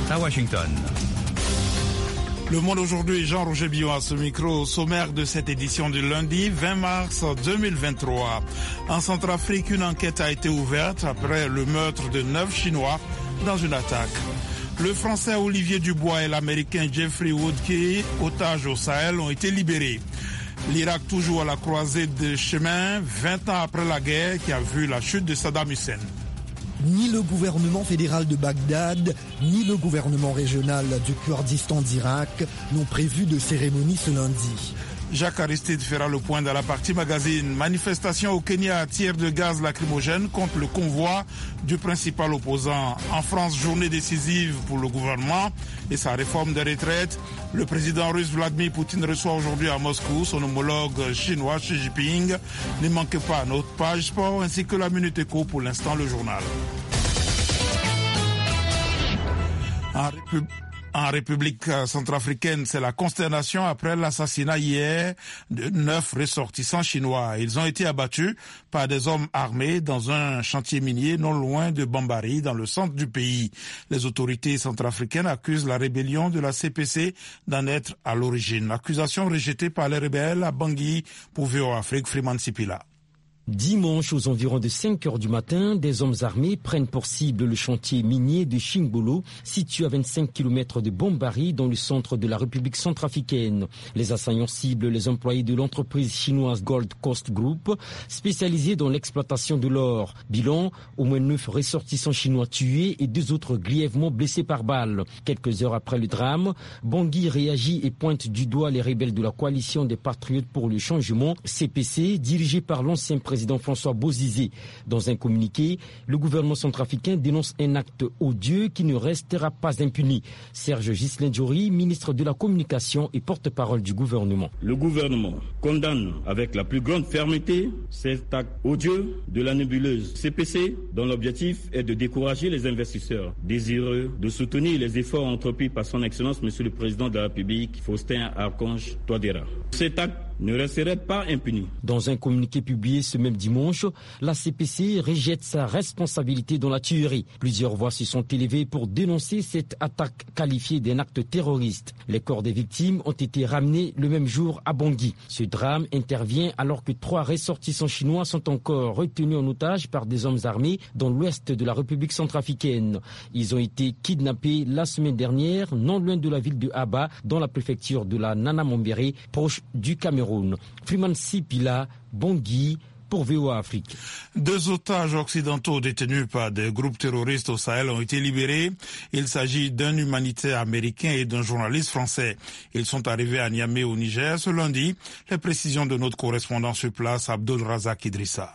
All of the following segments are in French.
à Washington. Le Monde aujourd'hui, Jean-Roger Billon à ce micro, au sommaire de cette édition du lundi 20 mars 2023. En Centrafrique, une enquête a été ouverte après le meurtre de 9 Chinois dans une attaque. Le Français Olivier Dubois et l'Américain Jeffrey Woodkey, otages au Sahel, ont été libérés. L'Irak toujours à la croisée des chemins, 20 ans après la guerre qui a vu la chute de Saddam Hussein. Ni le gouvernement fédéral de Bagdad, ni le gouvernement régional du Kurdistan d'Irak n'ont prévu de cérémonie ce lundi. Jacques Aristide fera le point dans la partie magazine. Manifestation au Kenya à tir de gaz lacrymogène contre le convoi du principal opposant. En France, journée décisive pour le gouvernement et sa réforme des retraites. Le président russe Vladimir Poutine reçoit aujourd'hui à Moscou son homologue chinois Xi Jinping. Ne manquez pas notre page sport ainsi que la Minute Éco, pour l'instant le journal. En République centrafricaine, c'est la consternation après l'assassinat hier de 9 ressortissants chinois. Ils ont été abattus par des hommes armés dans un chantier minier non loin de Bambari, dans le centre du pays. Les autorités centrafricaines accusent la rébellion de la CPC d'en être à l'origine. Accusation rejetée par les rebelles à Bangui pour VOA Afrique, Freeman Sipila. Dimanche, aux environs de 5 heures du matin, des hommes armés prennent pour cible le chantier minier de Chingbolo, situé à 25 km de Bambari, dans le centre de la République centrafricaine. Les assaillants ciblent les employés de l'entreprise chinoise Gold Coast Group, spécialisée dans l'exploitation de l'or. Bilan, au moins 9 ressortissants chinois tués et 2 autres grièvement blessés par balle. Quelques heures après le drame, Bangui réagit et pointe du doigt les rebelles de la coalition des Patriotes pour le changement, CPC, dirigée par l'ancien président François Bozizé. Dans un communiqué, le gouvernement centrafricain dénonce un acte odieux qui ne restera pas impuni. Serge Ghislain-Diori, ministre de la Communication et porte-parole du gouvernement. Le gouvernement condamne avec la plus grande fermeté cet acte odieux de la nébuleuse CPC, dont l'objectif est de décourager les investisseurs désireux de soutenir les efforts entrepris par son Excellence Monsieur le Président de la République, Faustin Archange Touadéra. Cet acte ne resterait pas impuni. Dans un communiqué publié ce même dimanche, la CPC rejette sa responsabilité dans la tuerie. Plusieurs voix se sont élevées pour dénoncer cette attaque qualifiée d'un acte terroriste. Les corps des victimes ont été ramenés le même jour à Bangui. Ce drame intervient alors que 3 ressortissants chinois sont encore retenus en otage par des hommes armés dans l'ouest de la République centrafricaine. Ils ont été kidnappés la semaine dernière, non loin de la ville de Aba, dans la préfecture de la Nana Mombere, proche du Cameroun. Freeman Sipila, Bangui, pour VOA Afrique. 2 otages occidentaux détenus par des groupes terroristes au Sahel ont été libérés. Il s'agit d'un humanitaire américain et d'un journaliste français. Ils sont arrivés à Niamey au Niger ce lundi. Les précisions de notre correspondant sur place, Abdul Razak Idrissa.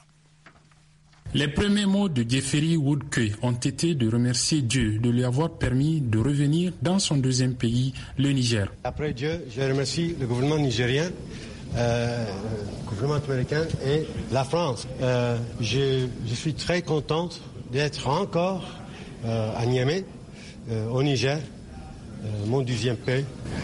Les premiers mots de Jeffrey Woodkey ont été de remercier Dieu de lui avoir permis de revenir dans son deuxième pays, le Niger. Après Dieu, je remercie le gouvernement nigérien, le gouvernement américain et la France. Je suis très contente d'être encore à Niamey, au Niger, mon deuxième pays.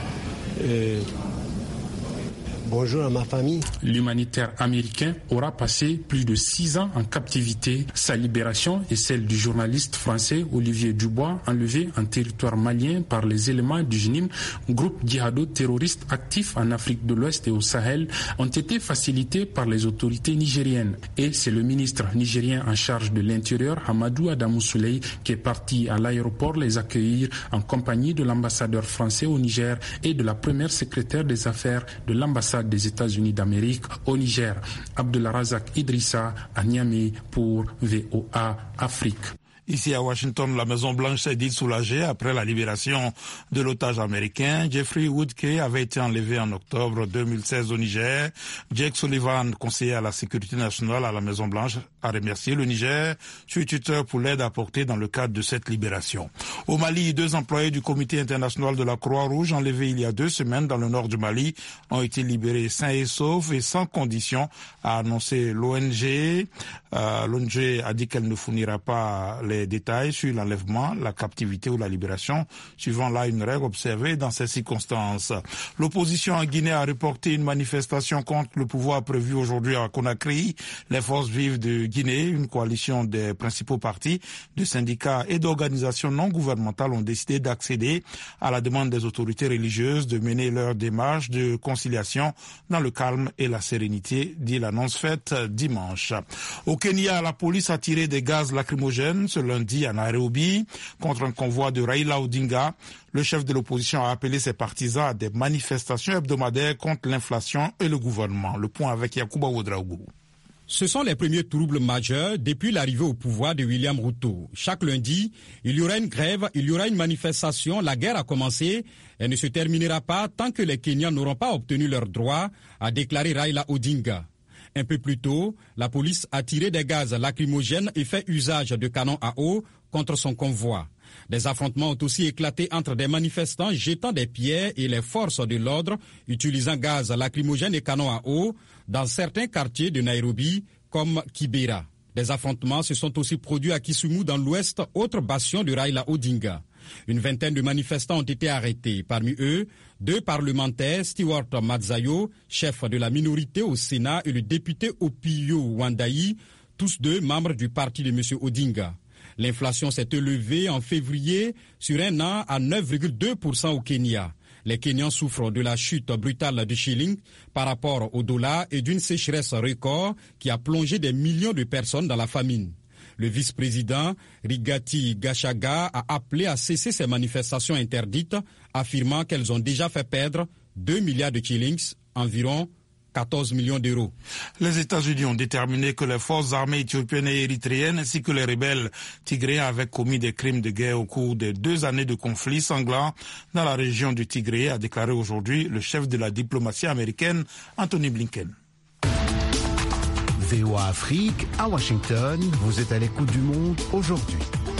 Bonjour à ma famille. L'humanitaire américain aura passé plus de 6 ans en captivité. Sa libération et celle du journaliste français Olivier Dubois, enlevé en territoire malien par les éléments du JNIM, groupe djihado-terroriste actif en Afrique de l'Ouest et au Sahel, ont été facilitées par les autorités nigériennes. Et c'est le ministre nigérien en charge de l'Intérieur, Amadou Adamou Souley, qui est parti à l'aéroport les accueillir en compagnie de l'ambassadeur français au Niger et de la première secrétaire des affaires de l'ambassade des États-Unis d'Amérique au Niger. Abdullah Razak Idrissa à Niamey pour VOA Afrique. Ici à Washington, la Maison-Blanche s'est dite soulagée après la libération de l'otage américain. Jeffrey Woodkey avait été enlevé en octobre 2016 au Niger. Jake Sullivan, conseiller à la sécurité nationale à la Maison-Blanche, a remercié le Niger sur Twitter pour l'aide apportée dans le cadre de cette libération. Au Mali, 2 employés du Comité international de la Croix-Rouge enlevés il y a 2 semaines dans le nord du Mali ont été libérés sains et saufs et sans condition, a annoncé l'ONG. L'ONG a dit qu'elle ne fournira pas les les détails sur l'enlèvement, la captivité ou la libération, suivant là une règle observée dans ces circonstances. L'opposition en Guinée a reporté une manifestation contre le pouvoir prévue aujourd'hui à Conakry. Les forces vives de Guinée, une coalition des principaux partis, de syndicats et d'organisations non gouvernementales ont décidé d'accéder à la demande des autorités religieuses de mener leur démarche de conciliation dans le calme et la sérénité, dit l'annonce faite dimanche. Au Kenya, la police a tiré des gaz lacrymogènes ce lundi à Nairobi contre un convoi de Raila Odinga. Le chef de l'opposition a appelé ses partisans à des manifestations hebdomadaires contre l'inflation et le gouvernement. Le point avec Yacouba Ouedraogo. Ce sont les premiers troubles majeurs depuis l'arrivée au pouvoir de William Ruto. Chaque lundi, il y aura une grève, il y aura une manifestation, la guerre a commencé et ne se terminera pas tant que les Kenyans n'auront pas obtenu leur droit, a déclaré Raila Odinga. Un peu plus tôt, la police a tiré des gaz lacrymogènes et fait usage de canons à eau contre son convoi. Des affrontements ont aussi éclaté entre des manifestants jetant des pierres et les forces de l'ordre utilisant gaz lacrymogène et canons à eau dans certains quartiers de Nairobi comme Kibera. Des affrontements se sont aussi produits à Kisumu dans l'ouest, autre bastion de Raila Odinga. Une vingtaine de manifestants ont été arrêtés. Parmi eux, 2 parlementaires, Stewart Madzayo, chef de la minorité au Sénat, et le député Opiyo Wandayi, tous 2 membres du parti de M. Odinga. L'inflation s'est élevée en février sur un an à 9,2% au Kenya. Les Kenyans souffrent de la chute brutale du shilling par rapport au dollar et d'une sécheresse record qui a plongé des millions de personnes dans la famine. Le vice-président Rigathi Gachagua a appelé à cesser ces manifestations interdites, affirmant qu'elles ont déjà fait perdre 2 milliards de shillings, environ 14 millions d'euros. Les États-Unis ont déterminé que les forces armées éthiopiennes et érythréennes ainsi que les rebelles tigréens avaient commis des crimes de guerre au cours des 2 années de conflits sanglants dans la région du Tigré, a déclaré aujourd'hui le chef de la diplomatie américaine, Anthony Blinken. VOA Afrique, à Washington, vous êtes à l'écoute du monde aujourd'hui.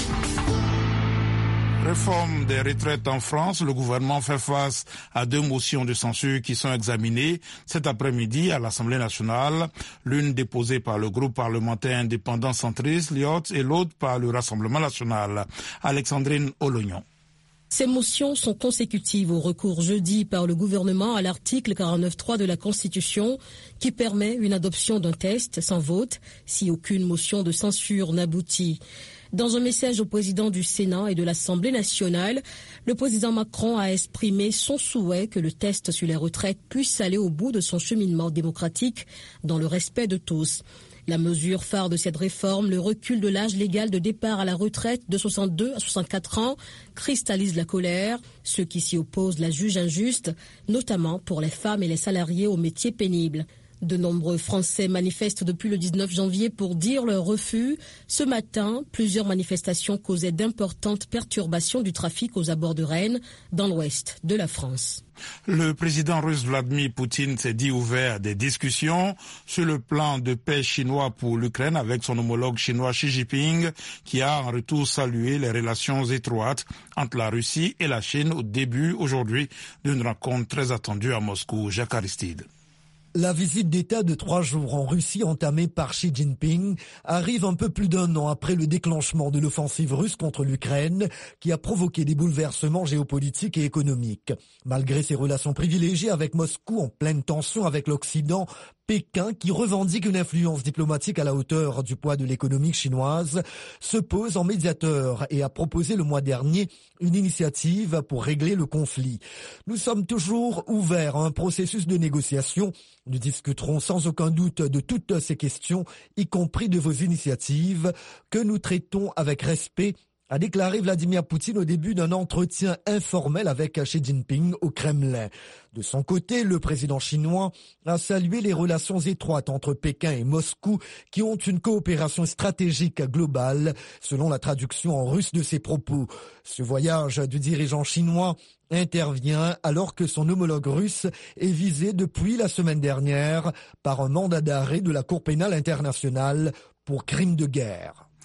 Réforme des retraites en France, le gouvernement fait face à 2 motions de censure qui sont examinées cet après-midi à l'Assemblée nationale, l'une déposée par le groupe parlementaire indépendant centriste, l'IOT, et l'autre par le Rassemblement national. Alexandrine Olognon. Ces motions sont consécutives au recours jeudi par le gouvernement à l'article 49.3 de la Constitution qui permet une adoption d'un texte sans vote si aucune motion de censure n'aboutit. Dans un message au président du Sénat et de l'Assemblée nationale, le président Macron a exprimé son souhait que le test sur les retraites puisse aller au bout de son cheminement démocratique dans le respect de tous. La mesure phare de cette réforme, le recul de l'âge légal de départ à la retraite de 62 à 64 ans, cristallise la colère. Ceux qui s'y opposent la jugent injuste, notamment pour les femmes et les salariés aux métiers pénibles. De nombreux Français manifestent depuis le 19 janvier pour dire leur refus. Ce matin, plusieurs manifestations causaient d'importantes perturbations du trafic aux abords de Rennes, dans l'ouest de la France. Le président russe Vladimir Poutine s'est dit ouvert à des discussions sur le plan de paix chinois pour l'Ukraine avec son homologue chinois Xi Jinping, qui a en retour salué les relations étroites entre la Russie et la Chine au début aujourd'hui d'une rencontre très attendue à Moscou. Jacques Aristide. La visite d'État de 3 jours en Russie entamée par Xi Jinping arrive un peu plus d'1 an après le déclenchement de l'offensive russe contre l'Ukraine qui a provoqué des bouleversements géopolitiques et économiques. Malgré ses relations privilégiées avec Moscou en pleine tension avec l'Occident, Pékin, qui revendique une influence diplomatique à la hauteur du poids de l'économie chinoise, se pose en médiateur et a proposé le mois dernier une initiative pour régler le conflit. Nous sommes toujours ouverts à un processus de négociation. Nous discuterons sans aucun doute de toutes ces questions, y compris de vos initiatives, que nous traitons avec respect, a déclaré Vladimir Poutine au début d'un entretien informel avec Xi Jinping au Kremlin. De son côté, le président chinois a salué les relations étroites entre Pékin et Moscou qui ont une coopération stratégique globale, selon la traduction en russe de ses propos. Ce voyage du dirigeant chinois intervient alors que son homologue russe est visé depuis la semaine dernière par un mandat d'arrêt de la Cour pénale internationale pour crimes de guerre.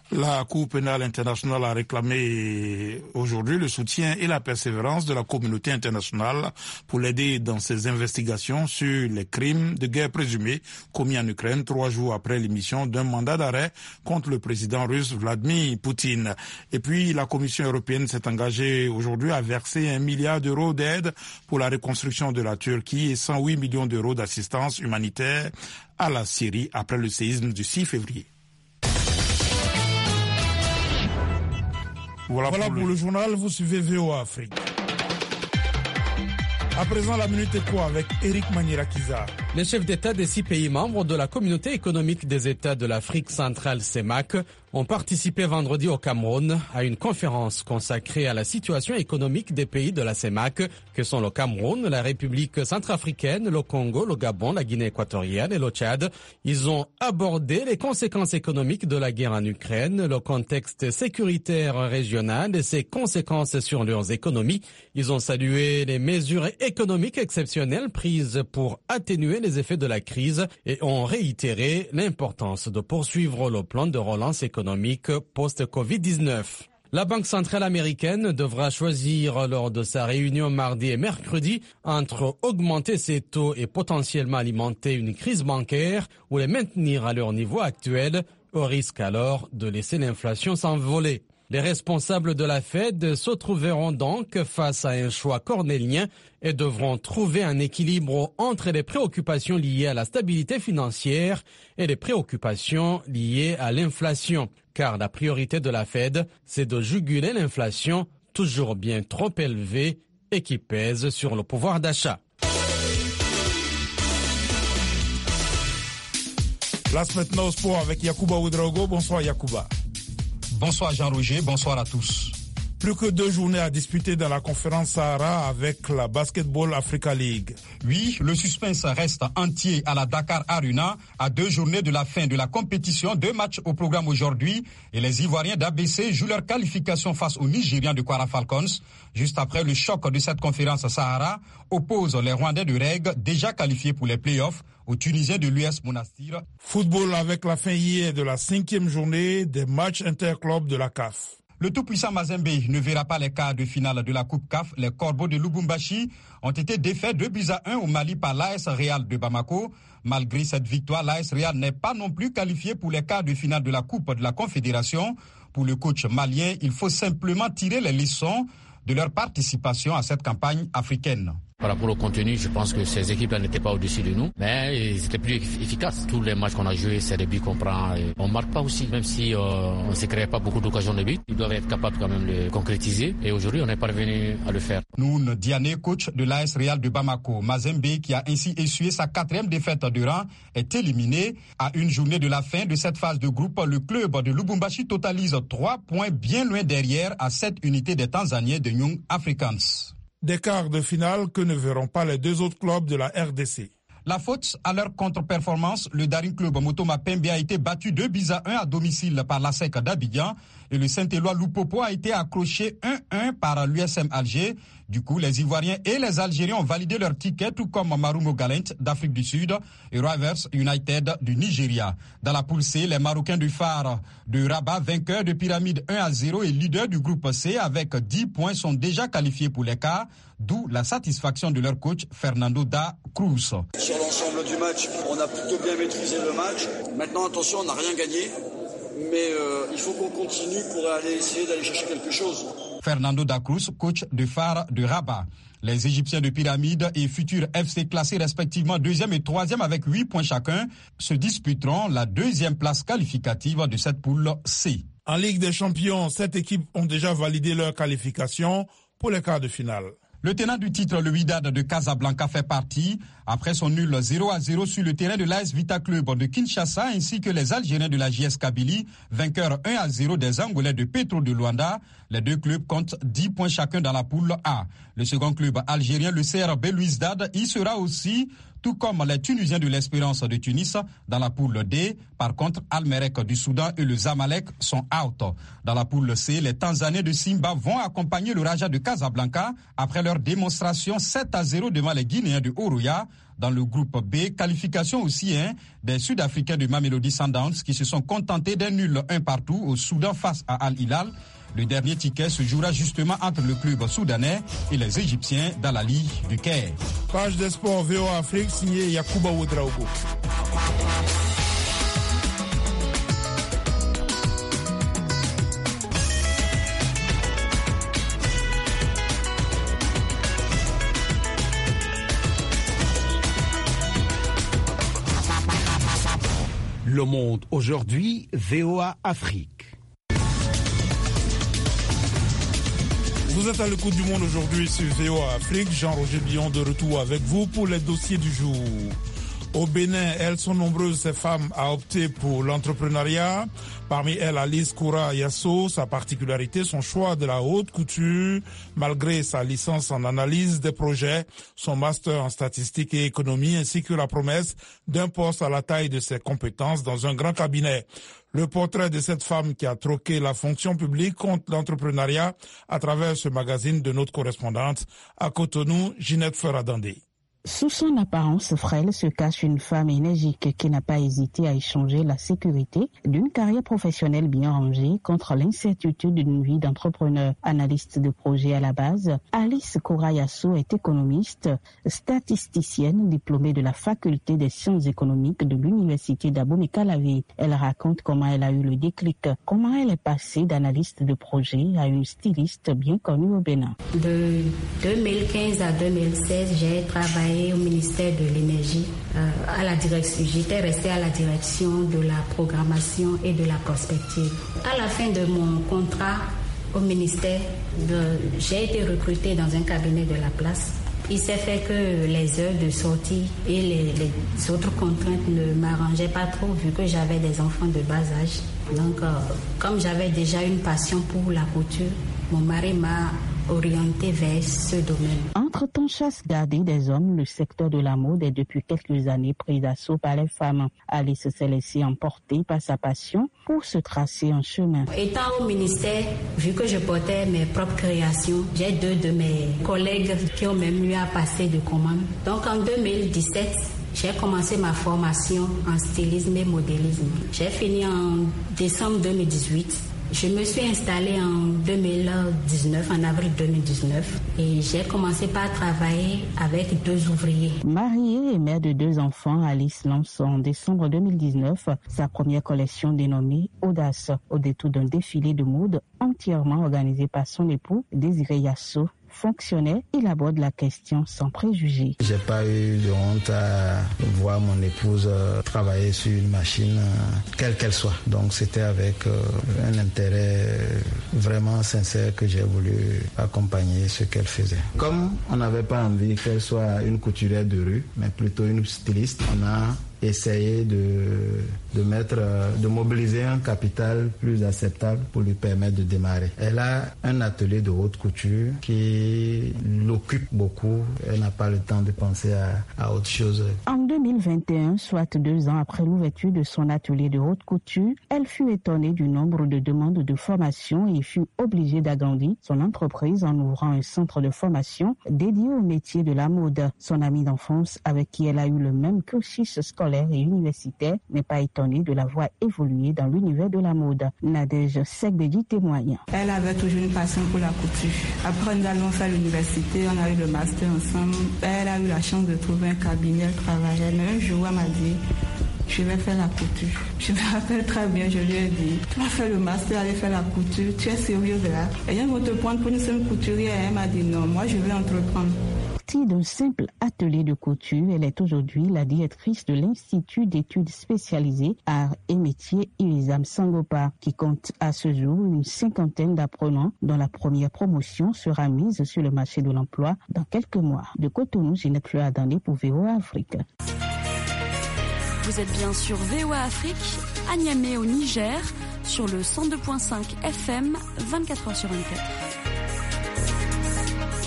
La Cour pénale internationale a réclamé aujourd'hui le soutien et la persévérance de la communauté internationale pour l'aider dans ses investigations sur les crimes de guerre présumés commis en Ukraine 3 jours après l'émission d'un mandat d'arrêt contre le président russe Vladimir Poutine. Et puis la Commission européenne s'est engagée aujourd'hui à verser 1 milliard d'euros d'aide pour la reconstruction de la Turquie et 108 millions d'euros d'assistance humanitaire à la Syrie après le séisme du 6 février. Voilà pour le journal, vous suivez VOA Afrique. À présent, la Minute Éco avec Eric Manirakiza. Les chefs d'État des 6 pays membres de la Communauté économique des États de l'Afrique centrale CEMAC ont participé vendredi au Cameroun à une conférence consacrée à la situation économique des pays de la CEMAC, que sont le Cameroun, la République centrafricaine, le Congo, le Gabon, la Guinée équatoriale et le Tchad. Ils ont abordé les conséquences économiques de la guerre en Ukraine, le contexte sécuritaire régional et ses conséquences sur leurs économies. Ils ont salué les mesures économiques exceptionnelles prises pour atténuer les effets de la crise et ont réitéré l'importance de poursuivre le plan de relance économique post-Covid-19. La Banque centrale américaine devra choisir lors de sa réunion mardi et mercredi entre augmenter ses taux et potentiellement alimenter une crise bancaire ou les maintenir à leur niveau actuel, au risque alors de laisser l'inflation s'envoler. Les responsables de la Fed se trouveront donc face à un choix cornélien et devront trouver un équilibre entre les préoccupations liées à la stabilité financière et les préoccupations liées à l'inflation. Car la priorité de la Fed, c'est de juguler l'inflation toujours bien trop élevée et qui pèse sur le pouvoir d'achat. Place maintenant au sport avec Yacouba Ouedraogo. Bonsoir Yacouba. Bonsoir Jean-Roger, bonsoir à tous. Plus que 2 journées à disputer dans la conférence Sahara avec la Basketball Africa League. Oui, le suspense reste entier à la Dakar Arena à 2 journées de la fin de la compétition. 2 matchs au programme aujourd'hui et les Ivoiriens d'ABC jouent leur qualification face aux Nigérians de Kwara Falcons. Juste après le choc de cette conférence Sahara oppose les Rwandais de Reg déjà qualifiés pour les playoffs aux Tunisiens de l'US Monastir. Football avec la fin hier de la 5e journée des matchs interclubs de la CAF. Le tout-puissant Mazembe ne verra pas les quarts de finale de la Coupe CAF. Les Corbeaux de Lubumbashi ont été défaits 2-1 au Mali par l'AS Real de Bamako. Malgré cette victoire, l'AS Real n'est pas non plus qualifié pour les quarts de finale de la Coupe de la Confédération. Pour le coach malien, il faut simplement tirer les leçons de leur participation à cette campagne africaine. Par rapport au contenu, je pense que ces équipes-là n'étaient pas au-dessus de nous, mais ils étaient plus efficaces. Tous les matchs qu'on a joués, c'est des buts qu'on prend. On ne marque pas aussi, même si on ne se crée pas beaucoup d'occasions de but. Ils doivent être capables quand même de le concrétiser. Et aujourd'hui, on est parvenu à le faire. Noun Diané, coach de l'AS Real de Bamako, Mazembe, qui a ainsi essuyé sa 4e défaite de rang, est éliminé. À une journée de la fin de cette phase de groupe, le club de Lubumbashi totalise 3 points bien loin derrière à 7 unités des Tanzaniens de Young Africans. Des quarts de finale que ne verront pas les 2 autres clubs de la RDC. La faute à leur contre-performance, le Daring Club Motoma Pembe a été battu 2-1 à domicile par la SEC d'Abidjan et le Saint-Éloi Lupopo a été accroché 1-1 par l'USM Alger. Du coup, les Ivoiriens et les Algériens ont validé leur ticket, tout comme Marumo Galent d'Afrique du Sud et Rivers United du Nigeria. Dans la poule C, les Marocains du Phare de Rabat, vainqueurs de Pyramide 1-0 et leaders du groupe C avec 10 points, sont déjà qualifiés pour les quarts, d'où la satisfaction de leur coach Fernando da Cruz. Sur l'ensemble du match, on a plutôt bien maîtrisé le match. Maintenant, attention, on n'a rien gagné, mais il faut qu'on continue pour essayer d'aller chercher quelque chose. Fernando da Cruz, coach de Phare de Rabat. Les Égyptiens de Pyramide et futurs FC classés respectivement 2e et 3e avec 8 points chacun se disputeront la 2e place qualificative de cette poule C. En Ligue des Champions, 7 équipes ont déjà validé leur qualification pour les quarts de finale. Le tenant du titre, le Wydad de Casablanca, fait partie. Après son nul 0-0 sur le terrain de l'AS Vita Club de Kinshasa, ainsi que les Algériens de la JS Kabylie, vainqueurs 1-0 des Angolais de Petro de Luanda. Les 2 clubs comptent 10 points chacun dans la poule A. Le second club algérien, le CR Belouizdad, y sera aussi, tout comme les Tunisiens de l'Espérance de Tunis dans la poule D. Par contre, Al-Merrek du Soudan et le Zamalek sont out. Dans la poule C, les Tanzaniens de Simba vont accompagner le Raja de Casablanca après leur démonstration 7-0 devant les Guinéens de Oroya. Dans le groupe B, qualification aussi des Sud-Africains de Mamelodi Sundowns qui se sont contentés d'un nul 1 partout au Soudan face à Al Hilal. Le dernier ticket se jouera justement entre le club soudanais et les Égyptiens dans la Ligue du Caire. Page des sports VOA Afrique signée Yacouba Ouedraogo. Le Monde aujourd'hui, VOA Afrique. Vous êtes à l'écoute du Monde aujourd'hui sur VOA Afrique. Jean-Roger Billon de retour avec vous pour les dossiers du jour. Au Bénin, elles sont nombreuses, ces femmes, à opter pour l'entrepreneuriat. Parmi elles, Alice Koura Yasso, sa particularité, son choix de la haute couture, malgré sa licence en analyse des projets, son master en statistique et économie, ainsi que la promesse d'un poste à la taille de ses compétences dans un grand cabinet. Le portrait de cette femme qui a troqué la fonction publique contre l'entrepreneuriat à travers ce magazine de notre correspondante à Cotonou, Ginette Ferradandé. Sous son apparence frêle se cache une femme énergique qui n'a pas hésité à échanger la sécurité d'une carrière professionnelle bien rangée contre l'incertitude d'une vie d'entrepreneur. Analyste de projet à la base, Alice Koura Yasso est économiste, statisticienne diplômée de la faculté des sciences économiques de l'université d'Abomey-Calavi. Elle raconte comment elle a eu le déclic, comment elle est passée d'analyste de projet à une styliste bien connue au Bénin. De 2015 à 2016, j'ai travaillé au ministère de l'énergie, à la direction. J'étais restée à la direction de la programmation et de la prospective. À la fin de mon contrat au ministère, j'ai été recrutée dans un cabinet de la place. Il s'est fait que les heures de sortie et les autres contraintes ne m'arrangeaient pas trop vu que j'avais des enfants de bas âge. Donc, comme j'avais déjà une passion pour la couture, mon mari m'a orienté vers ce domaine. Entre-temps, chasse gardée des hommes, le secteur de la mode est depuis quelques années pris d'assaut par les femmes. Alice s'est laissée emporter par sa passion pour se tracer un chemin. Étant au ministère, vu que je portais mes propres créations, j'ai 2 de mes collègues qui ont même eu à passer de commande. Donc en 2017, j'ai commencé ma formation en stylisme et modélisme. J'ai fini en décembre 2018. Je me suis installée en 2019, en avril 2019, et j'ai commencé par travailler avec 2 ouvriers. Mariée et mère de 2 enfants, Alice lance en décembre 2019 sa première collection dénommée Audace, au détour d'un défilé de mode entièrement organisé par son époux, Désiré Yasso. Fonctionnaire, il aborde la question sans préjugés. J'ai pas eu de honte à voir mon épouse travailler sur une machine, quelle qu'elle soit. Donc c'était avec un intérêt vraiment sincère que j'ai voulu accompagner ce qu'elle faisait. Comme on n'avait pas envie qu'elle soit une couturière de rue, mais plutôt une styliste, on a essayé de mobiliser un capital plus acceptable pour lui permettre de démarrer. Elle a un atelier de haute couture qui l'occupe beaucoup. Elle n'a pas le temps de penser à autre chose. En 2021, soit 2 ans après l'ouverture de son atelier de haute couture, elle fut étonnée du nombre de demandes de formation et fut obligée d'agrandir son entreprise en ouvrant un centre de formation dédié au métier de la mode. Son amie d'enfance, avec qui elle a eu le même cursus scolaire et universitaire, n'est pas étonnée de la voir évoluer dans l'univers de la mode. Nadège Segbedi témoigne. Elle avait toujours une passion pour la couture. Après, nous allons faire l'université, on a eu le master ensemble. Elle a eu la chance de trouver un cabinet, elle travaillait. Mais un jour, elle m'a dit, je vais faire la couture. Je me rappelle très bien, je lui ai dit, tu vas faire le master, aller faire la couture, tu es sérieuse là? Et ils vont te prendre pour une seule couturière. Elle m'a dit non, moi je vais entreprendre. D'un simple atelier de couture, elle est aujourd'hui la directrice de l'Institut d'études spécialisées Arts et Métiers Ilisam Sangopa, qui compte à ce jour une 50aine d'apprenants dont la première promotion sera mise sur le marché de l'emploi dans quelques mois. De Cotonou, Ginette Ferradandé pour VOA Afrique. Vous êtes bien sur VOA Afrique, à Niamey au Niger, sur le 102.5 FM, 24h sur 24.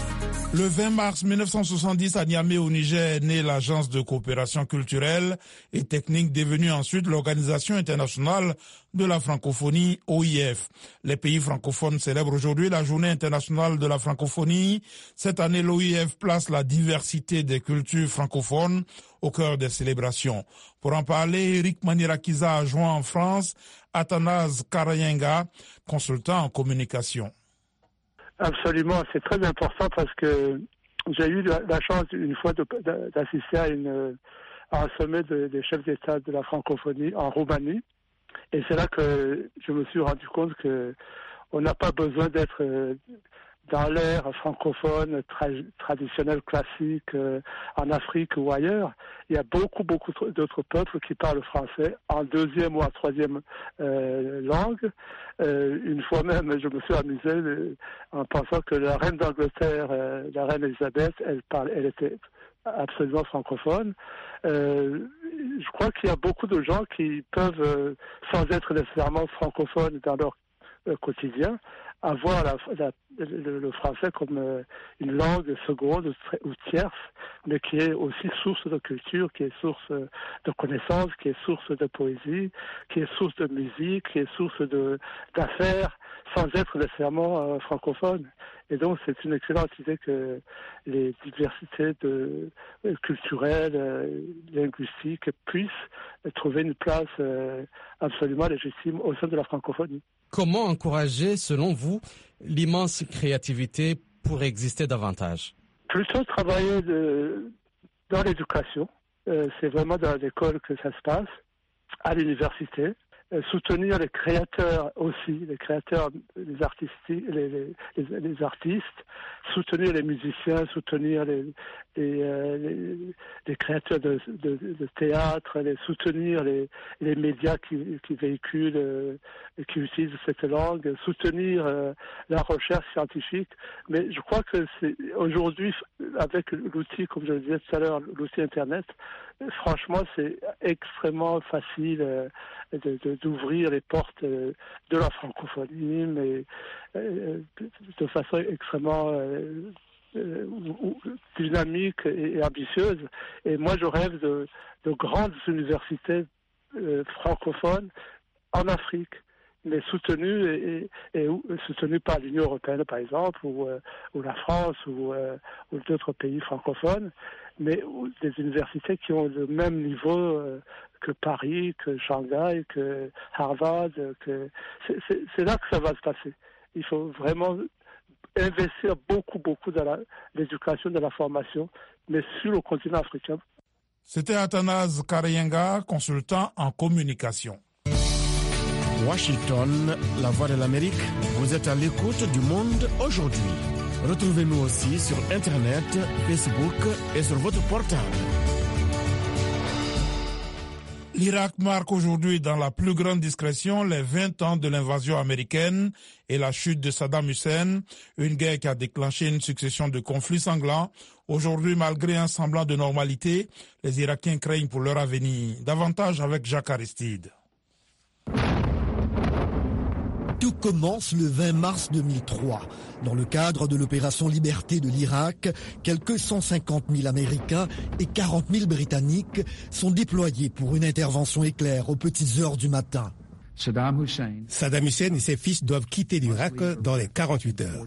Le 20 mars 1970, à Niamey, au Niger, est née l'Agence de coopération culturelle et technique, devenue ensuite l'Organisation internationale de la francophonie, OIF. Les pays francophones célèbrent aujourd'hui la Journée internationale de la francophonie. Cette année, l'OIF place la diversité des cultures francophones au cœur des célébrations. Pour en parler, Eric Manirakiza a joint en France Athanase Karayenga, consultant en communication. Absolument, c'est très important parce que j'ai eu la chance une fois d'assister à un sommet des chefs d'État de la francophonie en Roumanie. Et c'est là que je me suis rendu compte que on n'a pas besoin d'être dans l'ère francophone traditionnelle classique en Afrique ou ailleurs. Il y a beaucoup d'autres peuples qui parlent français en deuxième ou en troisième langue. Une fois même, je me suis amusé en pensant que la reine d'Angleterre, la reine Elisabeth, elle était absolument francophone. Je crois qu'il y a beaucoup de gens qui peuvent, sans être nécessairement francophones dans leur quotidien, avoir le français comme une langue seconde ou tierce, mais qui est aussi source de culture, qui est source de connaissances, qui est source de poésie, qui est source de musique, qui est source d'affaires, sans être nécessairement francophone. Et donc, c'est une excellente idée que les diversités culturelles, linguistiques puissent trouver une place absolument légitime au sein de la francophonie. Comment encourager, selon vous, l'immense créativité pour exister davantage? Plutôt travailler dans l'éducation. C'est vraiment dans l'école que ça se passe, à l'université. Soutenir les créateurs aussi, les créateurs, les artistes, soutenir les musiciens, soutenir les créateurs de théâtre, soutenir les médias qui véhiculent et qui utilisent cette langue, soutenir la recherche scientifique. Mais je crois que c'est aujourd'hui, avec l'outil, comme je le disais tout à l'heure, l'outil Internet, franchement, c'est extrêmement facile d'ouvrir les portes de la francophonie, mais de façon extrêmement dynamique et ambitieuse. Et moi, je rêve de grandes universités francophones en Afrique, mais soutenues soutenues par l'Union européenne, par exemple, ou la France, ou d'autres pays francophones, mais des universités qui ont le même niveau que Paris, que Shanghai, que Harvard. C'est là que ça va se passer. Il faut vraiment investir beaucoup dans l'éducation, de la formation, mais sur le continent africain. C'était Athanase Karayenga, consultant en communication. Washington, la voix de l'Amérique, vous êtes à l'écoute du monde aujourd'hui. Retrouvez-nous aussi sur Internet, Facebook et sur votre portable. L'Irak marque aujourd'hui dans la plus grande discrétion les 20 ans de l'invasion américaine et la chute de Saddam Hussein, une guerre qui a déclenché une succession de conflits sanglants. Aujourd'hui, malgré un semblant de normalité, les Irakiens craignent pour leur avenir. Davantage avec Jacques Aristide. Tout commence le 20 mars 2003. Dans le cadre de l'opération Liberté de l'Irak, quelques 150 000 Américains et 40 000 Britanniques sont déployés pour une intervention éclair aux petites heures du matin. Saddam Hussein et ses fils doivent quitter l'Irak dans les 48 heures.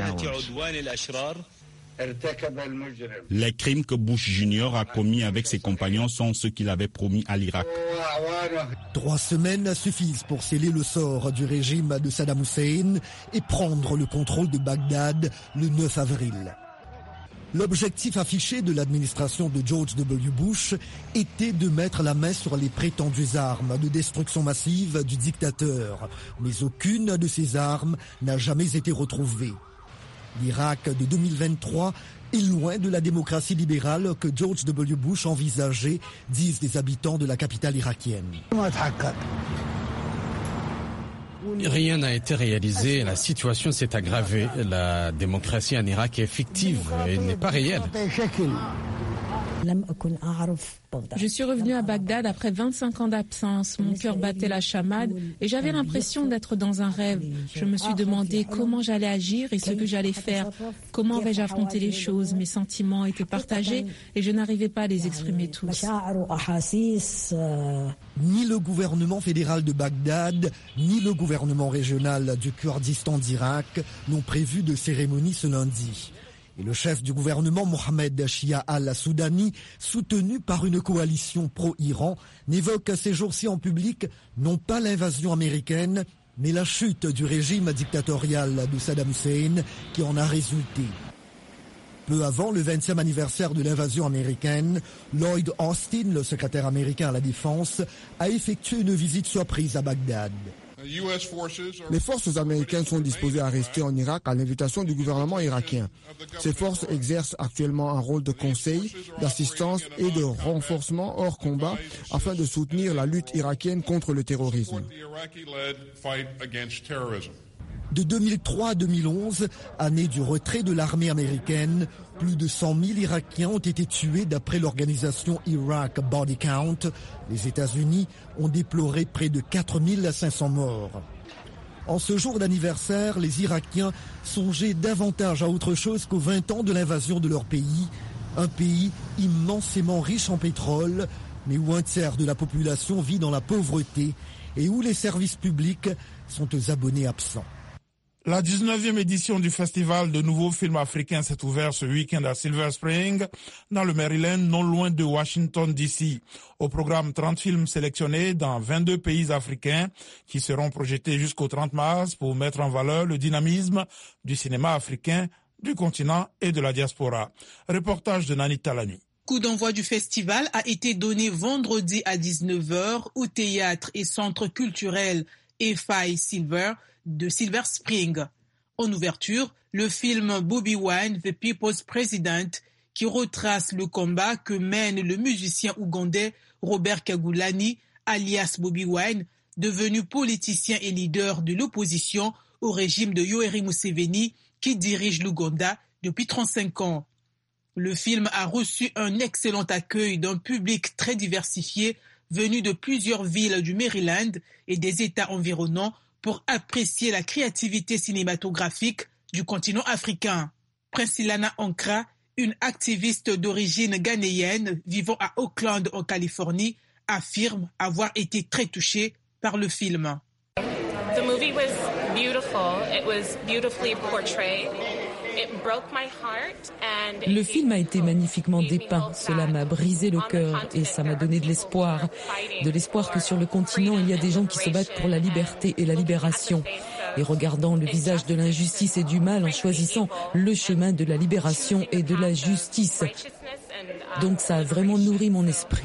Les crimes que Bush Jr. a commis avec ses compagnons sont ceux qu'il avait promis à l'Irak. 3 semaines suffisent pour sceller le sort du régime de Saddam Hussein et prendre le contrôle de Bagdad le 9 avril. L'objectif affiché de l'administration de George W. Bush était de mettre la main sur les prétendues armes de destruction massive du dictateur. Mais aucune de ces armes n'a jamais été retrouvée. L'Irak de 2023 est loin de la démocratie libérale que George W. Bush envisageait, disent les habitants de la capitale irakienne. Rien n'a été réalisé, la situation s'est aggravée. La démocratie en Irak est fictive et n'est pas réelle. Je suis revenue à Bagdad après 25 ans d'absence. Mon cœur battait la chamade et j'avais l'impression d'être dans un rêve. Je me suis demandé comment j'allais agir et ce que j'allais faire. Comment vais-je affronter les choses? Mes sentiments étaient partagés et je n'arrivais pas à les exprimer tous. Ni le gouvernement fédéral de Bagdad, ni le gouvernement régional du Kurdistan d'Irak n'ont prévu de cérémonie ce lundi. Et le chef du gouvernement, Mohamed Shia al-Soudani, soutenu par une coalition pro-Iran, n'évoque ces jours-ci en public non pas l'invasion américaine, mais la chute du régime dictatorial de Saddam Hussein qui en a résulté. Peu avant le 20e anniversaire de l'invasion américaine, Lloyd Austin, le secrétaire américain à la Défense, a effectué une visite surprise à Bagdad. Les forces américaines sont disposées à rester en Irak à l'invitation du gouvernement irakien. Ces forces exercent actuellement un rôle de conseil, d'assistance et de renforcement hors combat afin de soutenir la lutte irakienne contre le terrorisme. De 2003 à 2011, année du retrait de l'armée américaine, plus de 100 000 Irakiens ont été tués d'après l'organisation Iraq Body Count. Les États-Unis ont déploré près de 4 500 morts. En ce jour d'anniversaire, les Irakiens songeaient davantage à autre chose qu'aux 20 ans de l'invasion de leur pays. Un pays immensément riche en pétrole, mais où un tiers de la population vit dans la pauvreté et où les services publics sont aux abonnés absents. La 19e édition du Festival de nouveaux films africains s'est ouverte ce week-end à Silver Spring, dans le Maryland, non loin de Washington, D.C. Au programme, 30 films sélectionnés dans 22 pays africains qui seront projetés jusqu'au 30 mars pour mettre en valeur le dynamisme du cinéma africain, du continent et de la diaspora. Reportage de Nani Talani. Coup d'envoi du festival a été donné vendredi à 19h au théâtre et centre culturel EFI Silver de Silver Spring. En ouverture, le film Bobi Wine, The People's President, qui retrace le combat que mène le musicien ougandais Robert Kyagulanyi, alias Bobi Wine, devenu politicien et leader de l'opposition au régime de Yoweri Museveni, qui dirige l'Ouganda depuis 35 ans. Le film a reçu un excellent accueil d'un public très diversifié venu de plusieurs villes du Maryland et des États environnants pour apprécier la créativité cinématographique du continent africain. Priscillana Ankra, une activiste d'origine ghanéenne vivant à Oakland en Californie, affirme avoir été très touchée par le film. The movie was beautiful. It was beautifully portrayed. Le film a été magnifiquement dépeint. Cela m'a brisé le cœur et ça m'a donné de l'espoir. De l'espoir que sur le continent, il y a des gens qui se battent pour la liberté et la libération. Et regardant le visage de l'injustice et du mal en choisissant le chemin de la libération et de la justice. Donc ça a vraiment nourri mon esprit.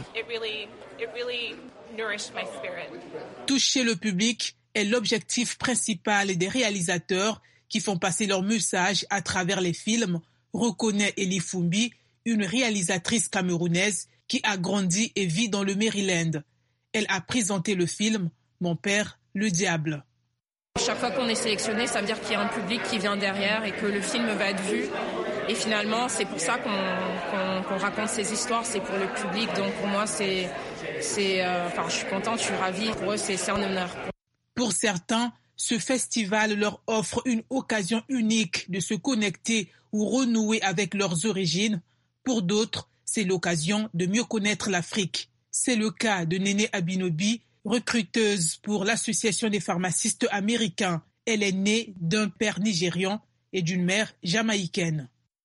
Toucher le public est l'objectif principal des réalisateurs qui font passer leur message à travers les films, reconnaît Elie Fumbi, une réalisatrice camerounaise qui a grandi et vit dans le Maryland. Elle a présenté le film « Mon père, le diable ». Chaque fois qu'on est sélectionné, ça veut dire qu'il y a un public qui vient derrière et que le film va être vu. Et finalement, c'est pour ça qu'on raconte ces histoires, c'est pour le public. Donc pour moi, je suis contente, je suis ravie. Pour eux, c'est un honneur. Pour certains, ce festival leur offre une occasion unique de se connecter ou renouer avec leurs origines. Pour d'autres, c'est l'occasion de mieux connaître l'Afrique. C'est le cas de Néné Abinobi, recruteuse pour l'Association des pharmacistes américains. Elle est née d'un père nigérian et d'une mère jamaïcaine.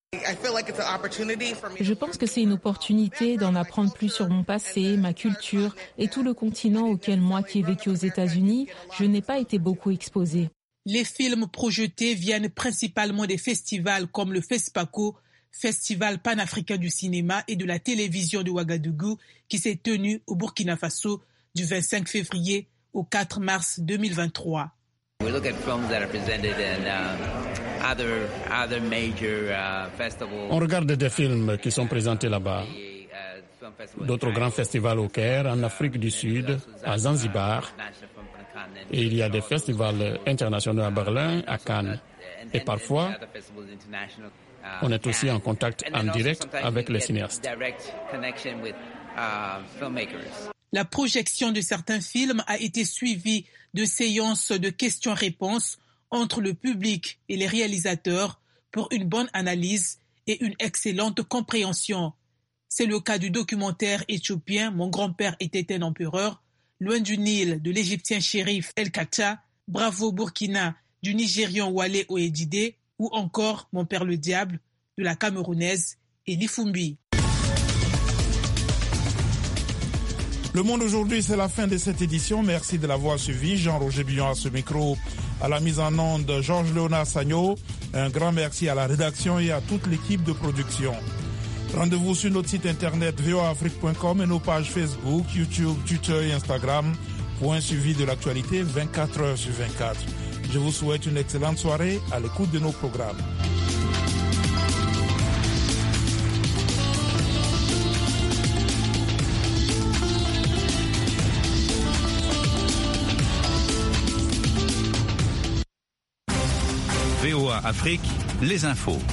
Je pense que c'est une opportunité d'en apprendre plus sur mon passé, ma culture et tout le continent auquel moi qui ai vécu aux États-Unis, je n'ai pas été beaucoup exposée. Les films projetés viennent principalement des festivals comme le FESPACO, Festival panafricain du cinéma et de la télévision de Ouagadougou, qui s'est tenu au Burkina Faso du 25 février au 4 mars 2023. On regarde des films qui sont présentés là-bas. D'autres grands festivals au Caire, en Afrique du Sud, à Zanzibar. Et il y a des festivals internationaux à Berlin, à Cannes. Et parfois, on est aussi en contact en direct avec les cinéastes. La projection de certains films a été suivie de séances de questions-réponses entre le public et les réalisateurs pour une bonne analyse et une excellente compréhension. C'est le cas du documentaire éthiopien « Mon grand-père était un empereur », Loin du Nil de l'Égyptien Chérif El Kacha, Bravo Burkina du Nigérian Wale Oedide ou encore Mon père le diable de la Camerounaise Eli Fumbi. Le Monde aujourd'hui, c'est la fin de cette édition. Merci de l'avoir suivi. Jean-Roger Billon à ce micro, à la mise en onde Georges-Léonard Sagno. Un grand merci à la rédaction et à toute l'équipe de production. Rendez-vous sur notre site internet voaafrique.com et nos pages Facebook, YouTube, Twitter et Instagram pour un suivi de l'actualité 24 heures sur 24. Je vous souhaite une excellente soirée à l'écoute de nos programmes. VOA Afrique, les infos.